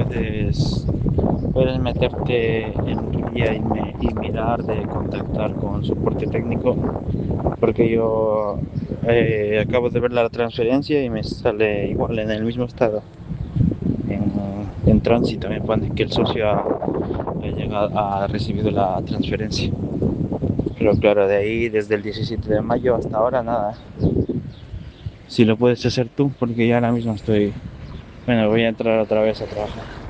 puedes meterte en tu guía y mirar de contactar con soporte técnico, porque yo acabo de ver la transferencia y me sale igual en el mismo estado. En tránsito me pone que el socio ha recibido la transferencia. Pero claro, de ahí, desde el 17 de mayo hasta ahora, nada. Si lo puedes hacer tú, porque ya ahora mismo estoy... Bueno, voy a entrar otra vez a trabajar.